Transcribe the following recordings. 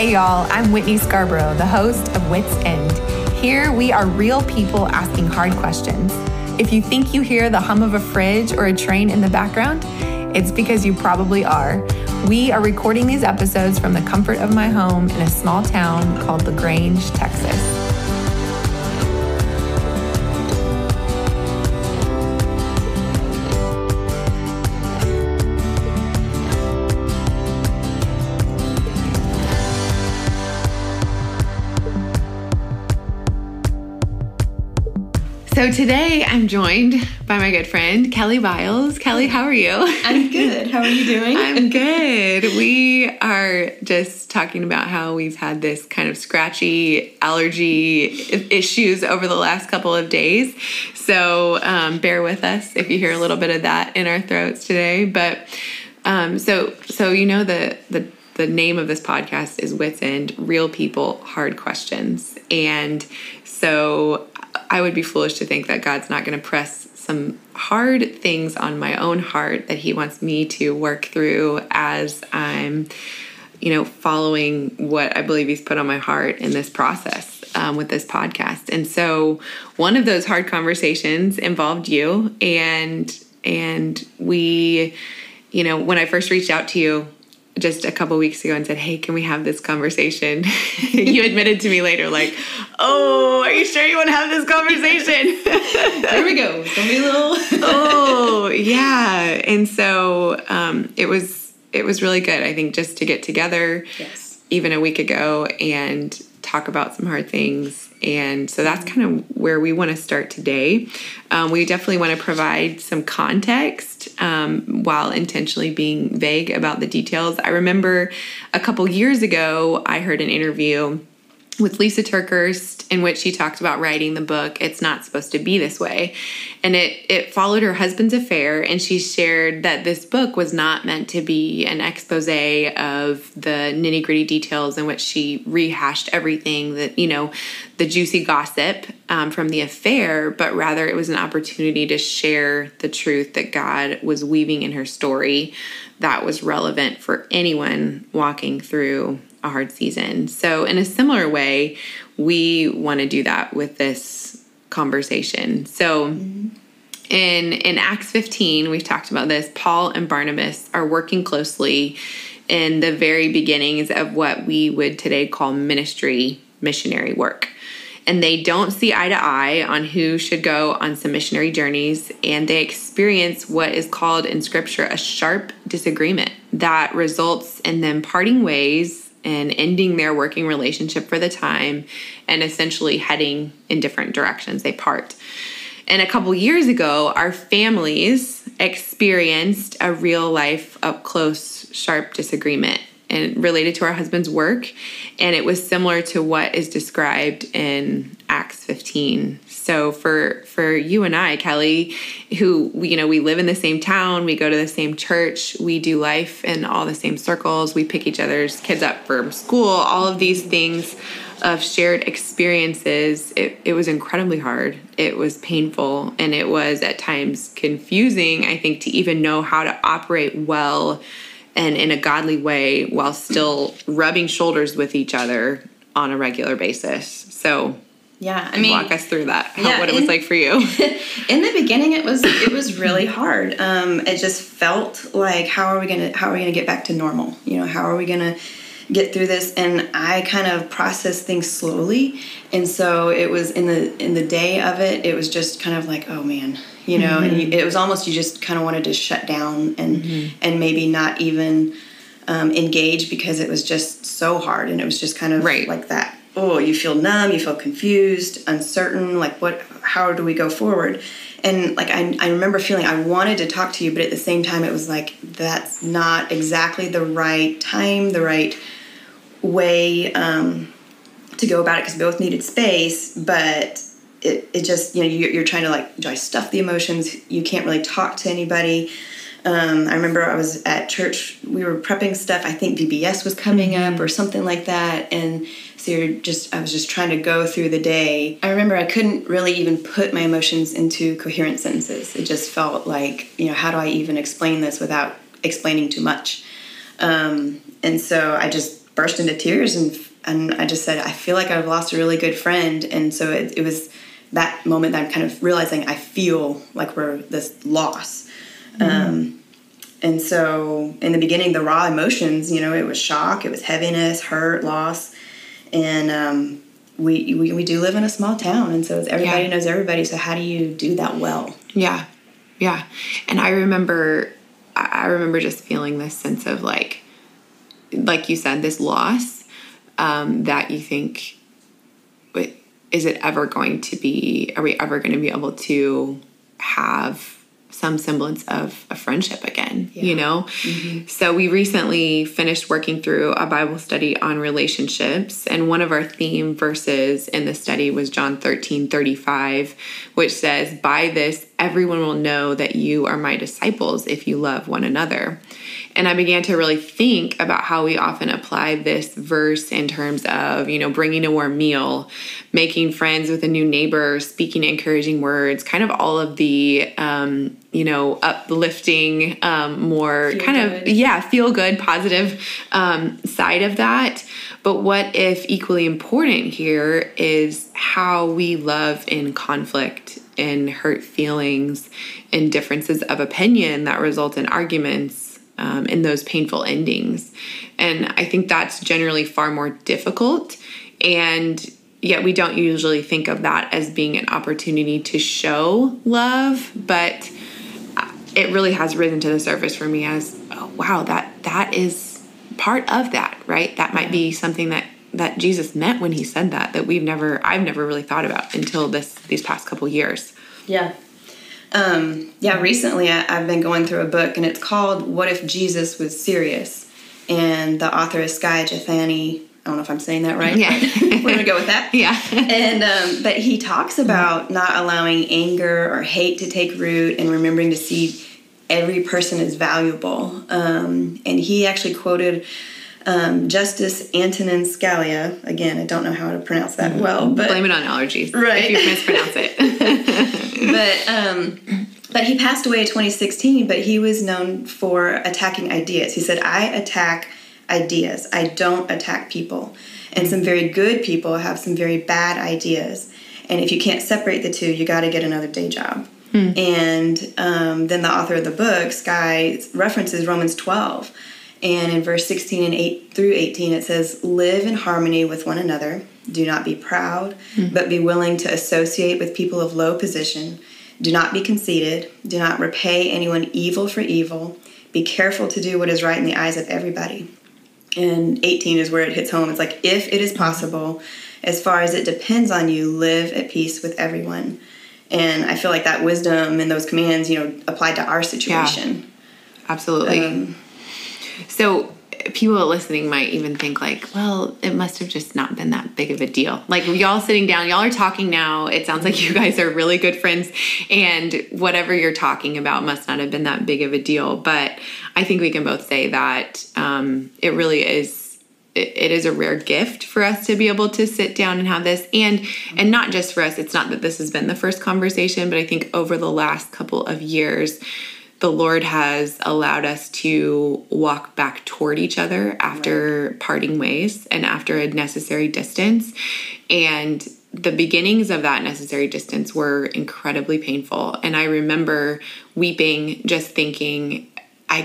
Hey y'all, I'm Whitney Scarborough, the host of Wits End. Here we are real people asking hard questions. If you think you hear the hum of a fridge or a train in the background, it's because you probably are. We are recording these episodes from the comfort of my home in a small town called LaGrange, Texas. So today I'm joined by my good friend, Kelly Biles. Kelly, how are you? I'm good. How are you doing? I'm good. We are just talking about how we've had this kind of scratchy allergy issues over the last couple of days. So bear with us if you hear a little bit of that in our throats today. But so you know the name of this podcast is Wits End, Real People, Hard Questions. And so I would be foolish to think that God's not going to press some hard things on my own heart that he wants me to work through as I'm, following what I believe he's put on my heart in this process with this podcast. And so one of those hard conversations involved you, and we, when I first reached out to you just a couple weeks ago and said, hey, can we have this conversation? You admitted to me later, like, oh, are you sure you want to have this conversation? There we go. It's going to be a little. Oh, yeah. And so it was really good, I think, just to get together even a week ago and talk about some hard things. And so that's kind of where we want to start today. We definitely want to provide some context while intentionally being vague about the details. I remember a couple years ago, I heard an interview with Lisa TerKeurst in which she talked about writing the book, It's Not Supposed to Be This Way. And it followed her husband's affair, and she shared that this book was not meant to be an expose of the nitty-gritty details in which she rehashed everything that, the juicy gossip from the affair, but rather it was an opportunity to share the truth that God was weaving in her story that was relevant for anyone walking through a hard season. So in a similar way, we want to do that with this conversation. So in Acts 15, we've talked about this, Paul and Barnabas are working closely in the very beginnings of what we would today call missionary work. And they don't see eye to eye on who should go on some missionary journeys, and they experience what is called in Scripture a sharp disagreement that results in them parting ways and ending their working relationship for the time and essentially heading in different directions. They part. And a couple years ago, our families experienced a real life up close, sharp disagreement and related to our husband's work. And it was similar to what is described in Acts 15. So for you and I, Kelly, who, we live in the same town, we go to the same church, we do life in all the same circles, we pick each other's kids up from school, all of these things of shared experiences, it was incredibly hard. It was painful, and it was at times confusing, I think, to even know how to operate well and in a godly way while still rubbing shoulders with each other on a regular basis. So walk us through that, what it was like for you. In the beginning, it was really hard. It just felt like, how are we gonna get back to normal? How are we gonna get through this? And I kind of processed things slowly, and so it was in the day of it. It was just kind of like, oh man, and it was almost, you just kind of wanted to shut down and maybe not even engage, because it was just so hard, and it was just kind of like that. Oh, you feel numb, you feel confused, uncertain, like how do we go forward? And like, I remember feeling I wanted to talk to you, but at the same time, it was like, that's not exactly the right time, the right way to go about it, because we both needed space, but it just, you're trying to like, do I stuff the emotions? You can't really talk to anybody. I remember I was at church, we were prepping stuff. I think VBS was coming up or something like that. And so I was just trying to go through the day. I remember I couldn't really even put my emotions into coherent sentences. It just felt like, how do I even explain this without explaining too much? And so I just burst into tears, and I just said, I feel like I've lost a really good friend. And so it was that moment that I'm kind of realizing I feel like we're this loss. And so in the beginning, the raw emotions, it was shock, it was heaviness, hurt, loss. And we do live in a small town, and so everybody knows everybody. So how do you do that well? Yeah. Yeah. And I remember just feeling this sense of like you said, this loss, that you think, is it ever going to be, are we ever going to be able to have some semblance of a friendship again, Mm-hmm. So we recently finished working through a Bible study on relationships. And one of our theme verses in the study was John 13:35, which says, "By this, everyone will know that you are my disciples if you love one another." And I began to really think about how we often apply this verse in terms of, bringing a warm meal, making friends with a new neighbor, speaking encouraging words, kind of all of the, uplifting, more feel good, positive side of that. But what if equally important here is how we love in conflict, in hurt feelings, in differences of opinion that result in arguments, in those painful endings. And I think that's generally far more difficult. And yet we don't usually think of that as being an opportunity to show love. But it really has risen to the surface for me as, oh, wow, that is part of that, right? That might be something that Jesus meant when he said that I've never really thought about until these past couple years. Yeah. Recently I've been going through a book, and it's called What If Jesus Was Serious? And the author is Skye Jethani. I don't know if I'm saying that right. Yeah. We're going to go with that. Yeah. And, but he talks about not allowing anger or hate to take root and remembering to see every person as valuable. And he actually quoted Justice Antonin Scalia. Again, I don't know how to pronounce that well, but blame it on allergies, right? If you mispronounce it. But he passed away in 2016. But he was known for attacking ideas. He said, "I attack ideas. I don't attack people. And some very good people have some very bad ideas. And if you can't separate the two, you got to get another day job." And then the author of the book, Skye, references Romans 12. And in verse 16 and 8 through 18, it says, "Live in harmony with one another. Do not be proud, but be willing to associate with people of low position. Do not be conceited. Do not repay anyone evil for evil. Be careful to do what is right in the eyes of everybody." And 18 is where it hits home. It's like, if it is possible, as far as it depends on you, live at peace with everyone. And I feel like that wisdom and those commands, applied to our situation. Yeah, absolutely. So people listening might even think like, well, it must have just not been that big of a deal. Like, y'all sitting down, y'all are talking now. It sounds like you guys are really good friends, and whatever you're talking about must not have been that big of a deal. But I think we can both say that it really is. It is a rare gift for us to be able to sit down and have this, and not just for us. It's not that this has been the first conversation, but I think over the last couple of years, the Lord has allowed us to walk back toward each other after parting ways and after a necessary distance. And the beginnings of that necessary distance were incredibly painful. And I remember weeping, just thinking, I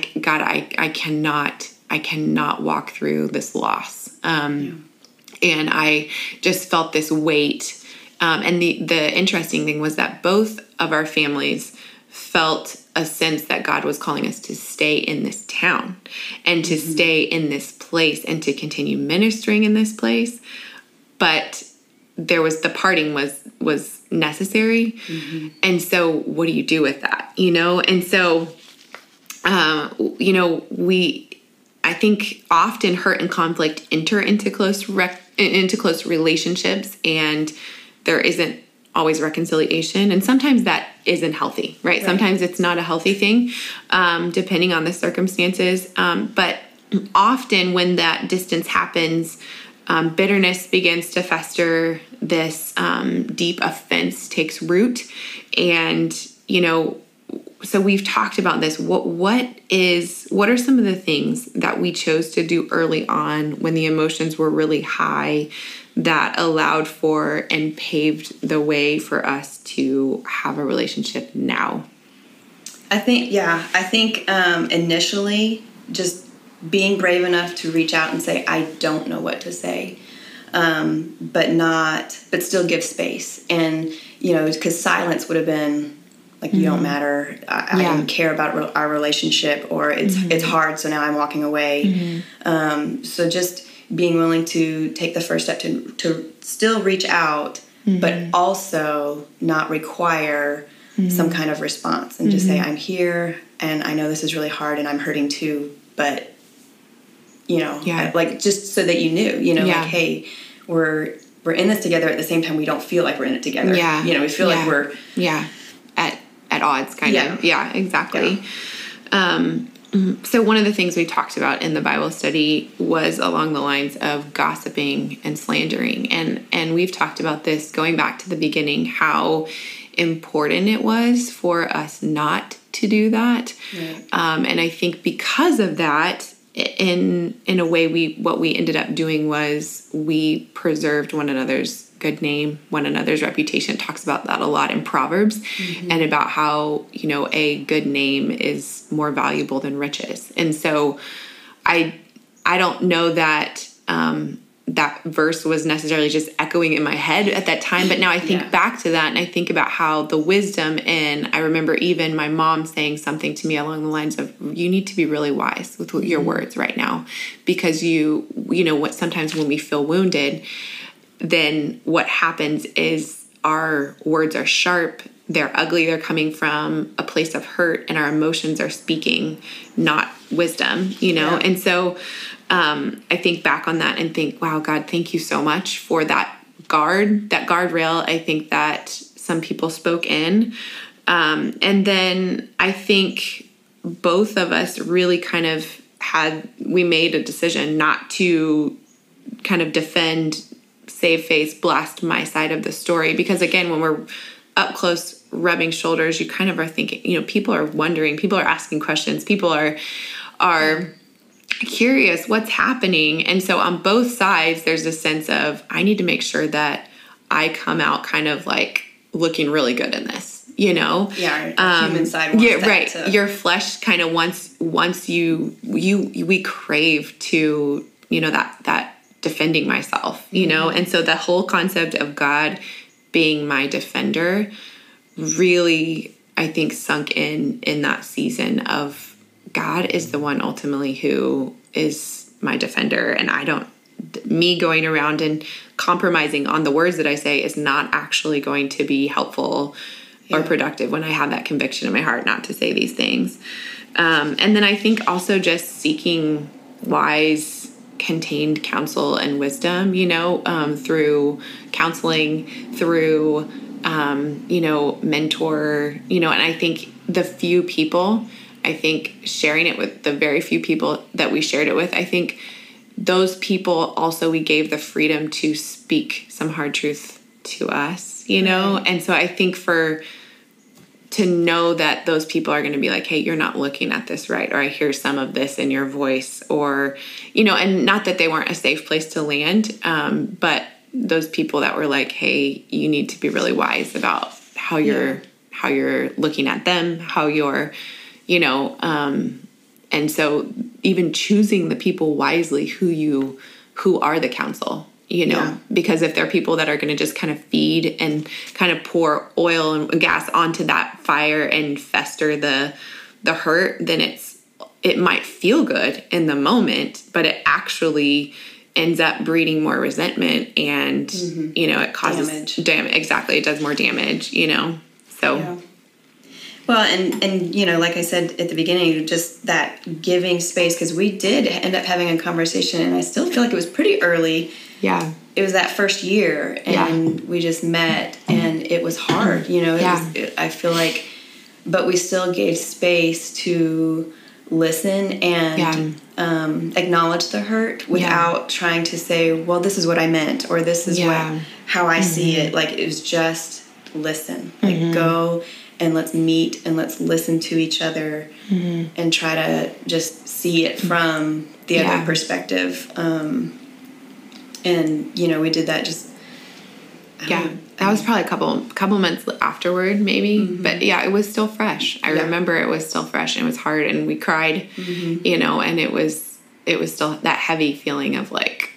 cannot walk through this loss. And I just felt this weight. And the interesting thing was that both of our families felt a sense that God was calling us to stay in this town and to stay in this place and to continue ministering in this place. But the parting was necessary. And so what do you do with that? And so, I think often hurt and conflict enter into close relationships, and there isn't always reconciliation. And sometimes that isn't healthy, right? Sometimes it's not a healthy thing, depending on the circumstances. But often when that distance happens, bitterness begins to fester. This deep offense takes root. And, so we've talked about this. What are some of the things that we chose to do early on when the emotions were really high that allowed for and paved the way for us to have a relationship now? I think initially just being brave enough to reach out and say, I don't know what to say, but still give space. And, because silence would have been like, you don't matter. I don't care about our relationship, or it's hard, so now I'm walking away. So just being willing to take the first step to still reach out, but also not require some kind of response, and just say, I'm here and I know this is really hard and I'm hurting too, but like, just so that you knew, like, hey, we're in this together at the same time. We don't feel like we're in it together. We feel like we're at odds kind of. Yeah, exactly. So one of the things we talked about in the Bible study was along the lines of gossiping and slandering. And we've talked about this going back to the beginning, how important it was for us not to do that. Right. And I think because of that, in a way, what we ended up doing was we preserved one another's good name, one another's reputation. It talks about that a lot in Proverbs, and about how, a good name is more valuable than riches. And so I don't know that that verse was necessarily just echoing in my head at that time, but now I think back to that and I think about how the wisdom, and I remember even my mom saying something to me along the lines of, you need to be really wise with your words right now, because what sometimes when we feel wounded, then what happens is our words are sharp, they're ugly, they're coming from a place of hurt, and our emotions are speaking, not wisdom, And so I think back on that and think, wow, God, thank you so much for that guardrail. I think that some people spoke in. And then I think both of us really kind of we made a decision not to kind of defend, save face, blast my side of the story. Because again, when we're up close rubbing shoulders, you kind of are thinking, people are wondering, people are asking questions, people are curious what's happening. And so on both sides, there's a sense of, I need to make sure that I come out kind of like looking really good in this, Yeah, our human side wants that right. to... Your flesh kind of once we crave to, that defending myself, and so the whole concept of God being my defender really, I think, sunk in that season of, God is the one ultimately who is my defender, and me going around and compromising on the words that I say is not actually going to be helpful or productive when I have that conviction in my heart not to say these things. And then I think also just seeking wise, contained counsel and wisdom, through counseling, through, mentor, and I think sharing it with the very few people that we shared it with, I think those people also, we gave the freedom to speak some hard truth to us, And so I think to know that those people are going to be like, hey, you're not looking at this right, or I hear some of this in your voice, or, and not that they weren't a safe place to land, but those people that were like, hey, you need to be really wise about how you're looking at them, how you're, and so even choosing the people wisely who are the counsel, because if they're people that are going to just kind of feed and kind of pour oil and gas onto that fire and fester the hurt, then it might feel good in the moment, but it actually ends up breeding more resentment, and it causes damage. Exactly, it does more damage. So. Yeah. Well, and like I said at the beginning, just that giving space, because we did end up having a conversation, and I still feel like it was pretty early. Yeah. It was that first year, and we just met, and it was hard, I feel like, but we still gave space to listen and acknowledge the hurt without trying to say, well, this is what I meant, or this is how I see it. Like, it was just listen, like go and let's meet and let's listen to each other and try to just see it from the other perspective. And, we did that just... That was probably a couple months afterward, maybe. But it was still fresh. I remember it was still fresh, and it was hard, and we cried, and it was still that heavy feeling of like,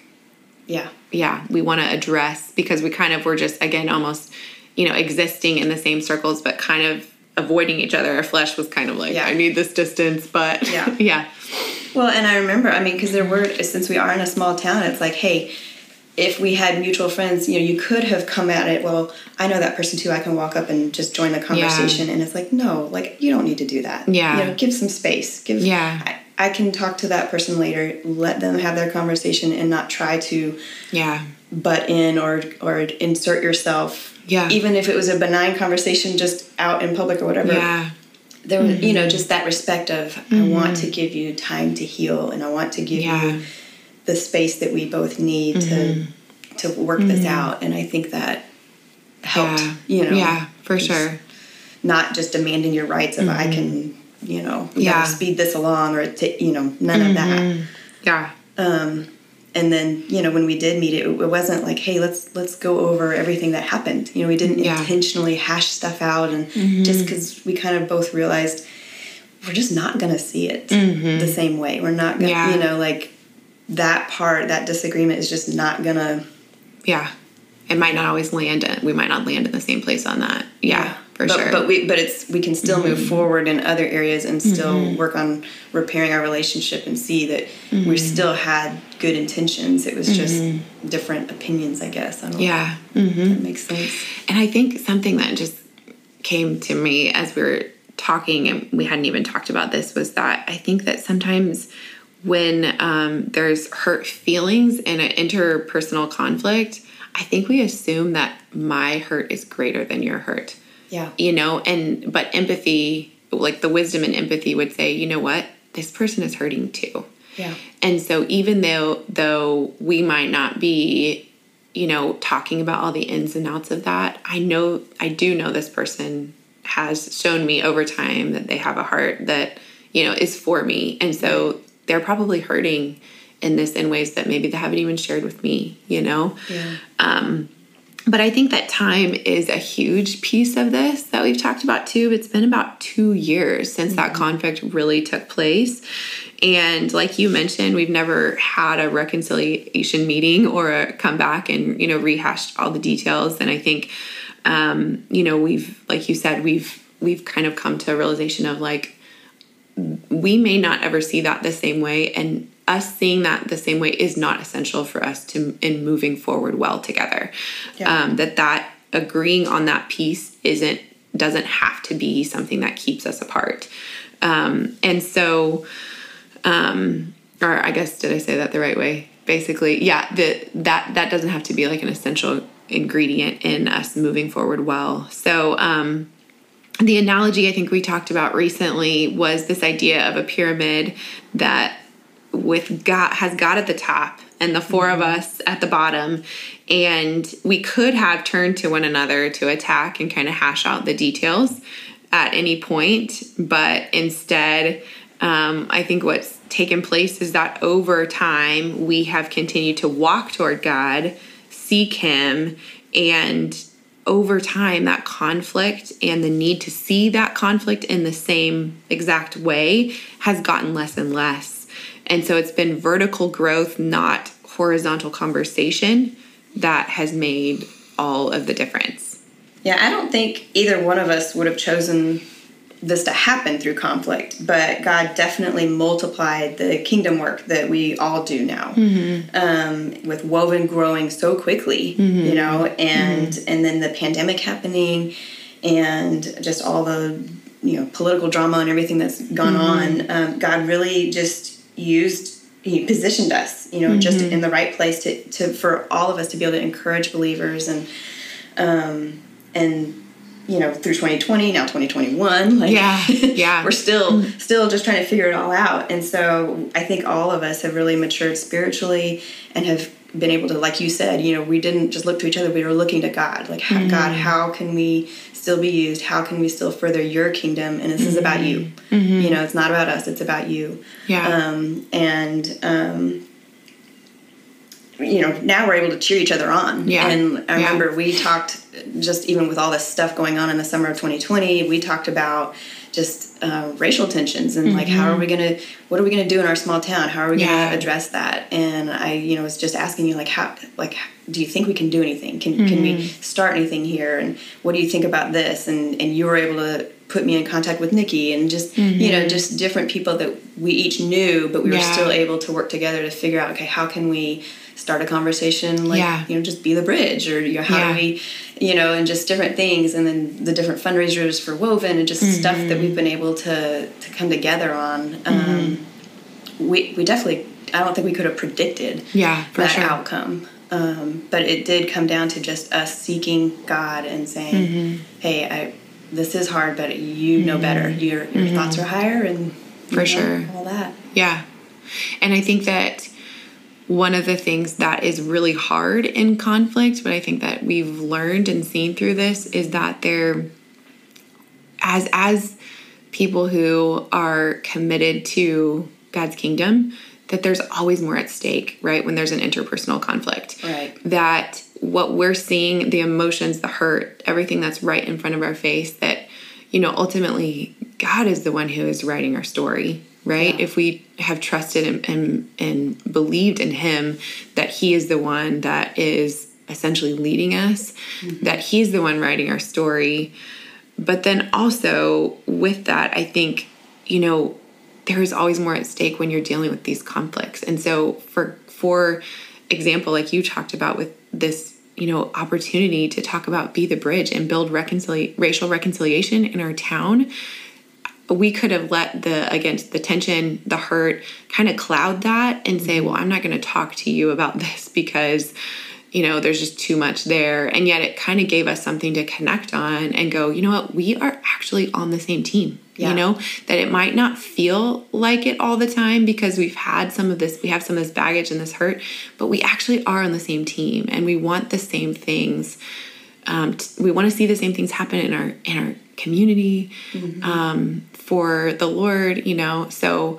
we want to address, because we kind of were just, again, almost, existing in the same circles, but kind of avoiding each other. Our flesh was kind of like, I need this distance, but Well, and I remember, because since we are in a small town, it's like, hey, if we had mutual friends, you could have come at it, well, I know that person too, I can walk up and just join the conversation. And it's like, no, like, you don't need to do that. Give some space. I can talk to that person later, let them have their conversation and not try to butt in or insert yourself. Even if it was a benign conversation just out in public or whatever. There was, just that respect of, I want to give you time to heal, and I want to give you the space that we both need to work this out. And I think that helped, for sure. Not just demanding your rights of I can, we gotta speed this along, or none of that. And then, when we did meet, it wasn't like, hey, let's go over everything that happened. We didn't intentionally hash stuff out, and just because we kind of both realized we're just not going to see it the same way. We're not going to, like that disagreement is just not going to. It might not always land. We might not land in the same place on that. For sure. But we can still move forward in other areas and still work on repairing our relationship and see that we still had good intentions. It was just different opinions, I guess. I don't know if that makes sense. And I think something that just came to me as we were talking, and we hadn't even talked about this, was that I think that sometimes when there's hurt feelings in an interpersonal conflict, I think we assume that my hurt is greater than your hurt. But empathy, like the wisdom and empathy would say, you know what, this person is hurting too. And so even though we might not be, talking about all the ins and outs of that, I do know this person has shown me over time that they have a heart that, is for me. And so they're probably hurting in ways that maybe they haven't even shared with me, But I think that time is a huge piece of this that we've talked about too. It's been about 2 years since that conflict really took place. And like you mentioned, we've never had a reconciliation meeting or a come back and, rehashed all the details. And I think, we've, like you said, we've kind of come to a realization of like, we may not ever see that the same way. And us seeing that the same way is not essential for us in moving forward well together. That agreeing on that piece doesn't have to be something that keeps us apart. And so, or I guess, did I say that the right way? Basically, that doesn't have to be like an essential ingredient in us moving forward well. So, the analogy I think we talked about recently was this idea of a pyramid that with God has God at the top and the four of us at the bottom. And we could have turned to one another to attack and kind of hash out the details at any point. But instead, I think what's taken place is that over time, we have continued to walk toward God, seek Him, and over time, that conflict and the need to see that conflict in the same exact way has gotten less and less. And so it's been vertical growth, not horizontal conversation, that has made all of the difference. Yeah, I don't think either one of us would have chosen this to happen through conflict, but God definitely multiplied the kingdom work that we all do now, with Woven growing so quickly, and then the pandemic happening and just all the, political drama and everything that's gone on. God really just He positioned us, just in the right place to for all of us to be able to encourage believers and through 2020, now 2021, we're still just trying to figure it all out. And so I think all of us have really matured spiritually and have been able to, like you said, we didn't just look to each other, we were looking to God. Like, God, how can we still be used? How can we still further your kingdom? And this is about you. You know, it's not about us. It's about you. Yeah. You know, now we're able to cheer each other on. Yeah. And I remember we talked, just even with all this stuff going on in the summer of 2020, we talked about just racial tensions and like, what are we going to do in our small town? How are we going to address that? And I, you know, was just asking you, like, how, like, do you think we can do anything? Can we start anything here? And what do you think about this? And you were able to put me in contact with Nikki and just, you know, just different people that we each knew, but we were still able to work together to figure out, okay, how can we start a conversation, like, you know, just be the bridge, or, you know, how do we, you know, and just different things. And then the different fundraisers for Woven and just stuff that we've been able to come together on. We definitely, I don't think we could have predicted that outcome. But it did come down to just us seeking God and saying, hey, this is hard, but you know better. Your thoughts are higher, and for sure, all that. Yeah. And I think that one of the things that is really hard in conflict, but I think that we've learned and seen through this, is that there, as people who are committed to God's kingdom, that there's always more at stake, right? When there's an interpersonal conflict. Right. That what we're seeing, the emotions, the hurt, everything that's right in front of our face, that, you know, ultimately God is the one who is writing our story, right? Yeah. If we have trusted and believed in him, that he is the one that is essentially leading us, that he's the one writing our story. But then also with that, I think, you know, there is always more at stake when you're dealing with these conflicts. And so for example, like you talked about with this, you know, opportunity to talk about Be the Bridge and build racial reconciliation in our town, we could have let the tension, the hurt kind of cloud that and say, well, I'm not going to talk to you about this because, you know, there's just too much there. And yet it kind of gave us something to connect on and go, you know what, we are actually on the same team. You know, that it might not feel like it all the time because we have some of this baggage and this hurt, but we actually are on the same team and we want the same things. We want to see the same things happen in our community, for the Lord, you know. So,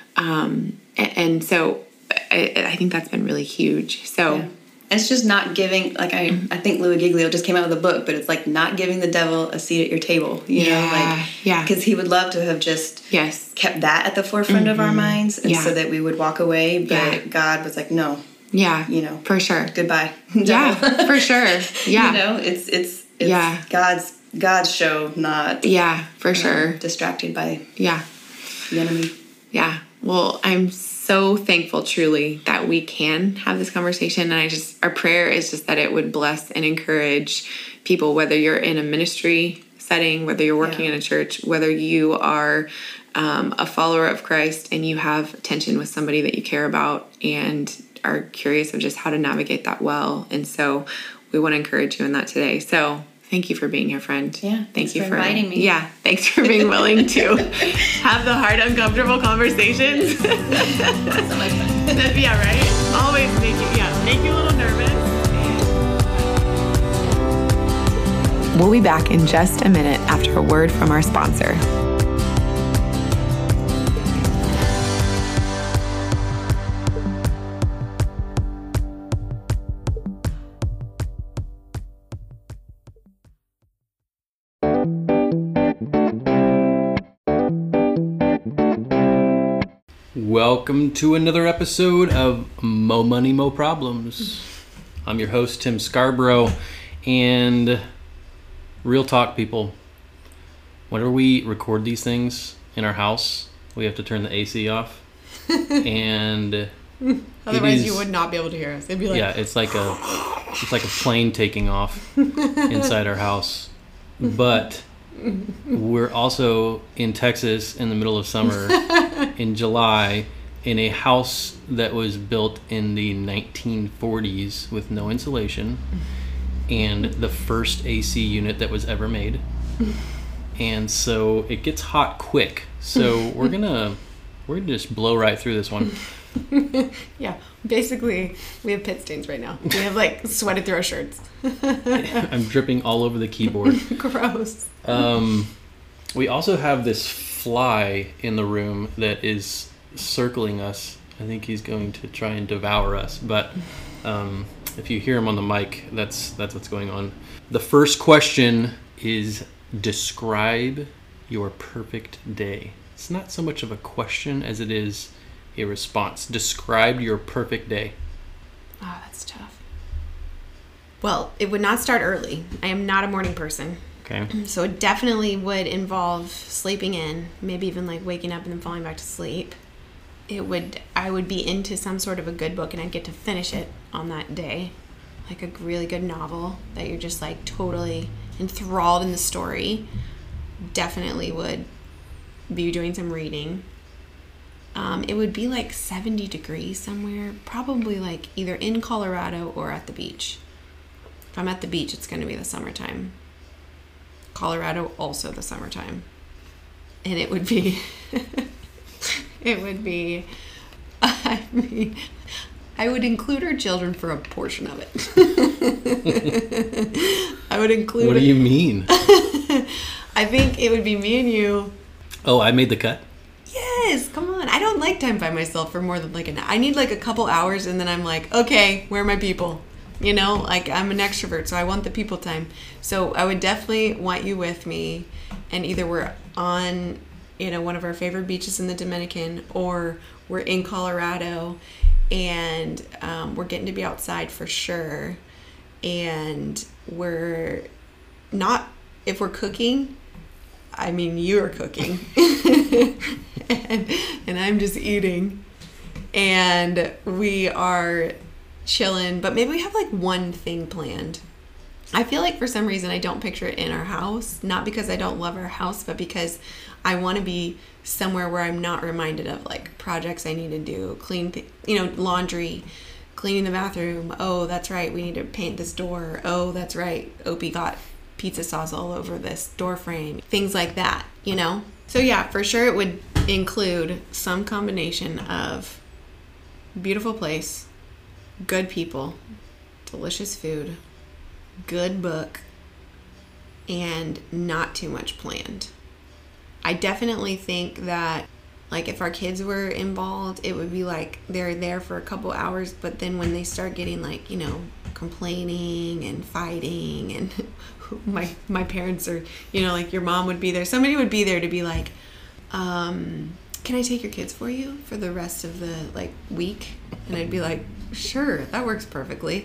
and so I think that's been really huge. So. Yeah. It's just not giving, like, I think Louis Giglio just came out with a book, but it's like not giving the devil a seat at your table, you know, like, because he would love to have just kept that at the forefront of our minds, and so that we would walk away, but God was like, no, you know, for sure, goodbye, yeah, for sure, yeah, you know, it's God's show, not for sure distracted by the enemy. Yeah, well, I'm so thankful truly that we can have this conversation, and our prayer is just that it would bless and encourage people, whether you're in a ministry setting, whether you're working in a church, whether you are a follower of Christ and you have tension with somebody that you care about and are curious of just how to navigate that well. And so we want to encourage you in that today. So thank you for being here, friend. Yeah. Thank you for inviting me. Yeah. Thanks for being willing to have the hard, uncomfortable conversations. So much fun. Yeah, right? Always make you a little nervous. We'll be back in just a minute after a word from our sponsor. Welcome to another episode of Mo Money, Mo Problems. I'm your host, Tim Scarborough, and real talk, people. Whenever we record these things in our house, we have to turn the AC off, and otherwise you would not be able to hear us. It'd be like it's like a plane taking off inside our house, but. We're also in Texas in the middle of summer in July in a house that was built in the 1940s with no insulation and the first AC unit that was ever made. And so it gets hot quick. So we're gonna just blow right through this one. Yeah, basically, we have pit stains right now. We have like sweated through our shirts. I'm dripping all over the keyboard. Gross. We also have this fly in the room that is circling us. I think he's going to try and devour us. But if you hear him on the mic, that's what's going on. The first question is, describe your perfect day. It's not so much of a question as it is a response. Describe your perfect day. Oh, that's tough. Well, it would not start early. I am not a morning person. Okay. So it definitely would involve sleeping in, maybe even like waking up and then falling back to sleep. I would be into some sort of a good book and I'd get to finish it on that day. Like a really good novel that you're just like totally enthralled in the story. Definitely would be doing some reading. It would be like 70 degrees somewhere, probably like either in Colorado or at the beach. If I'm at the beach, it's going to be the summertime. Colorado, also the summertime. And it would be, I mean, I would include our children for a portion of it. I would include. What do you mean? I think it would be me and you. Oh, I made the cut? Yes, come on. I don't like time by myself for more than like an hour. I need like a couple hours and then I'm like, okay, where are my people? You know, like I'm an extrovert, so I want the people time. So I would definitely want you with me, and either we're on, one of our favorite beaches in the Dominican, or we're in Colorado, and we're getting to be outside for sure. And we're not, if we're cooking, I mean, you're cooking, and I'm just eating, and we are chilling, but maybe we have like one thing planned. I feel like for some reason I don't picture it in our house, not because I don't love our house, but because I want to be somewhere where I'm not reminded of like projects I need to do, laundry, cleaning the bathroom. Oh, that's right, we need to paint this door. Oh, that's right, Opie got pizza sauce all over this door frame. Things like that, So yeah, for sure it would include some combination of beautiful place, good people, delicious food, good book, and not too much planned. I definitely think that like if our kids were involved, it would be like they're there for a couple hours, but then when they start getting like, complaining and fighting, and my parents are, like your mom would be there, somebody would be there to be like, can I take your kids for you for the rest of the like week? And I'd be like, sure, that works perfectly.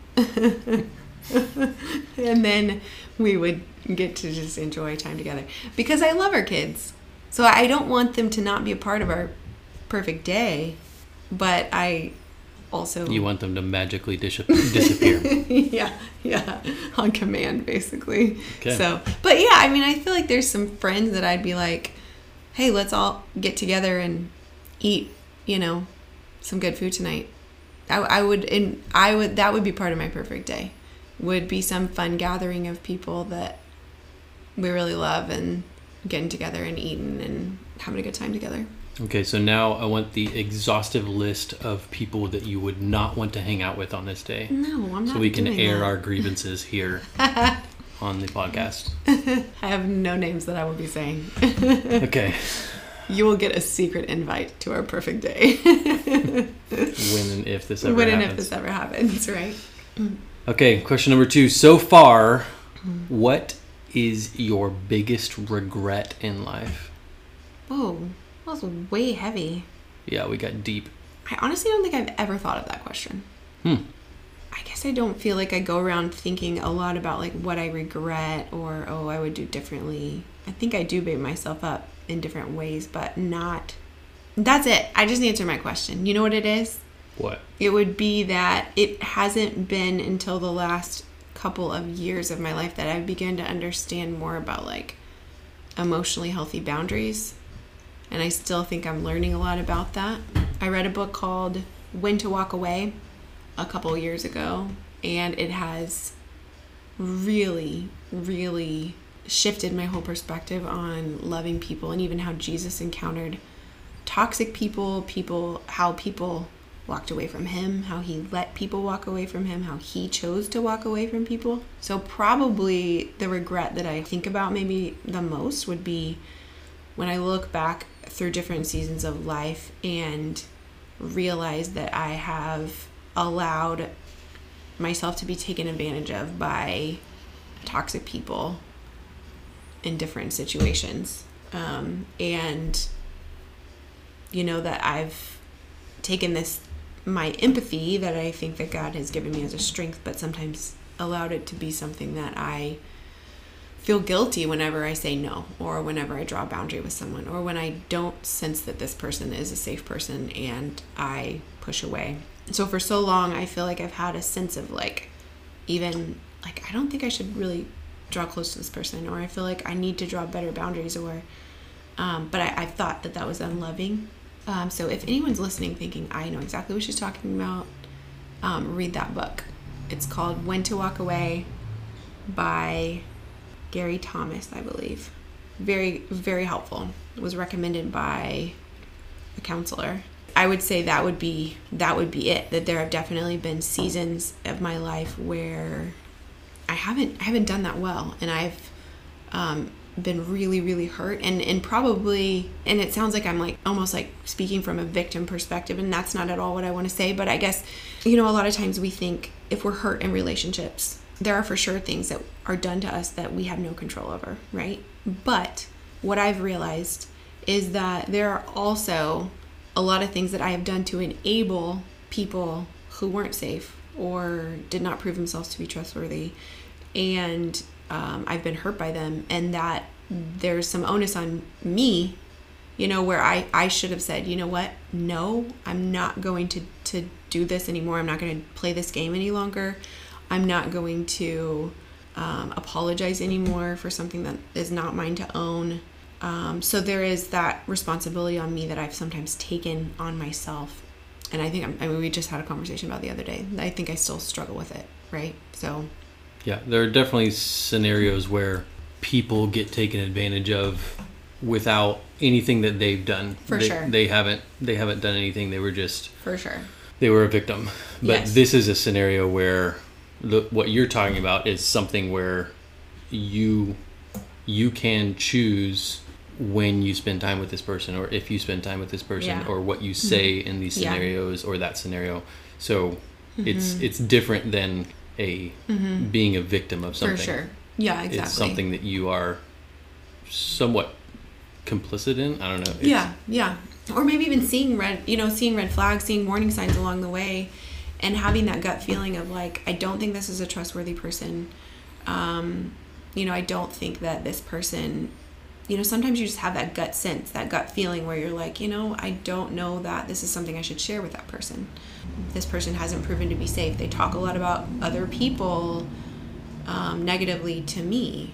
And then we would get to just enjoy time together because I love our kids. So I don't want them to not be a part of our perfect day, but I also... You want them to magically disappear. Yeah, on command, basically. Okay. So, but yeah, I mean, I feel like there's some friends that I'd be like, hey, let's all get together and eat, some good food tonight. That would be part of my perfect day. Would be some fun gathering of people that we really love and getting together and eating and having a good time together. Okay, so now I want the exhaustive list of people that you would not want to hang out with on this day. No, I'm not. So we can air that. our grievances here on the podcast. I have no names that I will be saying. Okay. You will get a secret invite to our perfect day. When and if this ever happens, right? Okay, question number 2. So far, what is your biggest regret in life? Oh, that was way heavy. Yeah, we got deep. I honestly don't think I've ever thought of that question. I guess I don't feel like I go around thinking a lot about like what I regret or, I would do differently. I think I do beat myself up in different ways, but not... That's it. I just answered my question. You know what it is? What? It would be that it hasn't been until the last couple of years of my life that I've begun to understand more about like emotionally healthy boundaries. And I still think I'm learning a lot about that. I read a book called When to Walk Away a couple of years ago, and it has really, really shifted my whole perspective on loving people and even how Jesus toxic people, how people walked away from him, how he let people walk away from him, how he chose to walk away from people. So probably the regret that I think about maybe the most would be when I look back through different seasons of life and realize that I have allowed myself to be taken advantage of by toxic people in different situations. And you know, that I've taken this, my empathy that I think that God has given me as a strength, but sometimes allowed it to be something that I feel guilty whenever I say no, or whenever I draw a boundary with someone, or when I don't sense that this person is a safe person and I push away. So for so long, I feel like I've had a sense of like, even like, I don't think I should really draw close to this person, or I feel like I need to draw better boundaries, or but I've thought that that was unloving. So if anyone's listening thinking, I know exactly what she's talking about, read that book. It's called When to Walk Away by Gary Thomas, I believe. Very, very helpful. It was recommended by a counselor. I would say that would be it. That there have definitely been seasons of my life where I haven't done that well, and I've been really, really hurt, and probably, and it sounds like I'm like almost like speaking from a victim perspective, and that's not at all what I want to say. But I guess, you know, a lot of times we think if we're hurt in relationships, there are for sure things that are done to us that we have no control over, right? But what I've realized is that there are also a lot of things that I have done to enable people who weren't safe or did not prove themselves to be trustworthy, and I've been hurt by them, and that there's some onus on me, you know, where I should have said, you know what, no, I'm not going to do this anymore. I'm not going to play this game any longer. I'm not going to apologize anymore for something that is not mine to own. So there is that responsibility on me that I've sometimes taken on myself. And I think, I mean, we just had a conversation about the other day. I think I still struggle with it, right? So yeah, there are definitely scenarios where people get taken advantage of without anything that they've done. For sure. They haven't done anything. They were just, for sure, they were a victim. But yes. This is a scenario where what you're talking about is something where you can choose when you spend time with this person, or if you spend time with this person, yeah. or what you say in these scenarios, or that scenario. So it's different than being a victim of something. For sure. Yeah, exactly. It's something that you are somewhat complicit in. I don't know. Yeah. Or maybe even seeing red flags, seeing warning signs along the way, and having that gut feeling of like, I don't think this is a trustworthy person. You know, I don't think that this person, you know, sometimes you just have that gut sense, that gut feeling where you're like, you know, I don't know that this is something I should share with that person. This person hasn't proven to be safe. They talk a lot about other people negatively to me.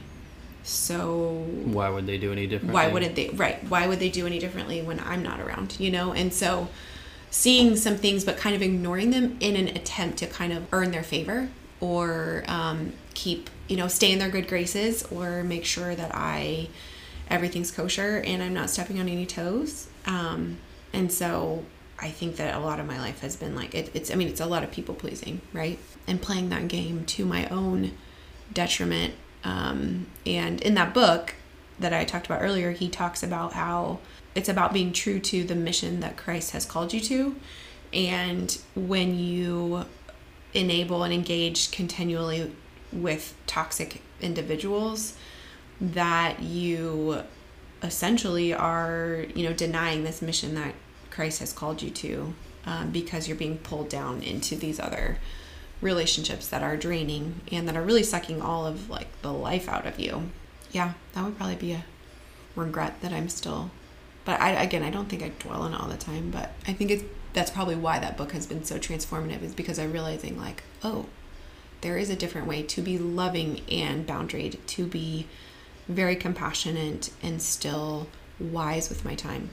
So why would they do any differently? Why wouldn't they? Right. Why would they do any differently when I'm not around, you know? And so seeing some things, but kind of ignoring them in an attempt to kind of earn their favor, or keep, you know, stay in their good graces, or make sure that everything's kosher and I'm not stepping on any toes. And so I think that a lot of my life has been like, it's a lot of people pleasing, right? And playing that game to my own detriment. And in that book that I talked about earlier, he talks about how it's about being true to the mission that Christ has called you to. And when you enable and engage continually with toxic individuals, that you essentially are, you know, denying this mission that Christ has called you to, because you're being pulled down into these other relationships that are draining and that are really sucking all of like the life out of you. Yeah, that would probably be a regret that I'm still, but I don't think I dwell on it all the time, but I think that's probably why that book has been so transformative, is because I'm realizing like, oh, there is a different way to be loving and boundaried, to be very compassionate and still wise with my time,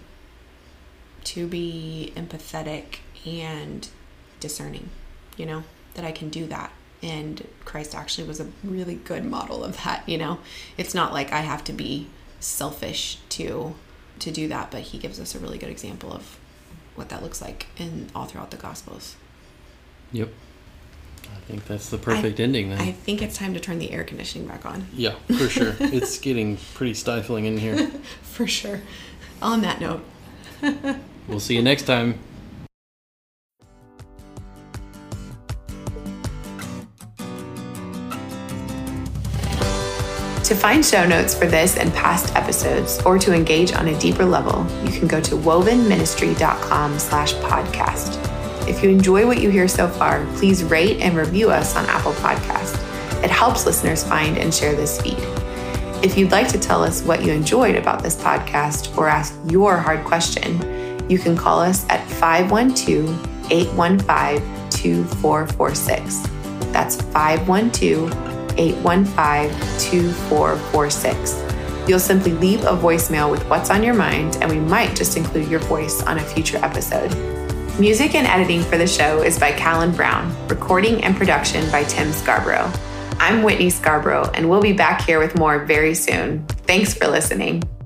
to be empathetic and discerning, you know, that I can do that. And Christ actually was a really good model of that, you know. It's not like I have to be selfish to to do that, but he gives us a really good example of what that looks like all throughout the Gospels. Yep. I think that's the perfect ending then. I think it's time to turn the air conditioning back on. Yeah, for sure. It's getting pretty stifling in here. For sure. On that note. We'll see you next time. To find show notes for this and past episodes, or to engage on a deeper level, you can go to wovenministry.com/podcast. If you enjoy what you hear so far, please rate and review us on Apple Podcasts. It helps listeners find and share this feed. If you'd like to tell us what you enjoyed about this podcast or ask your hard question, you can call us at 512-815-2446. That's 512-815-2446. You'll simply leave a voicemail with what's on your mind, and we might just include your voice on a future episode. Music and editing for the show is by Callan Brown, recording and production by Tim Scarborough. I'm Whitney Scarborough, and we'll be back here with more very soon. Thanks for listening.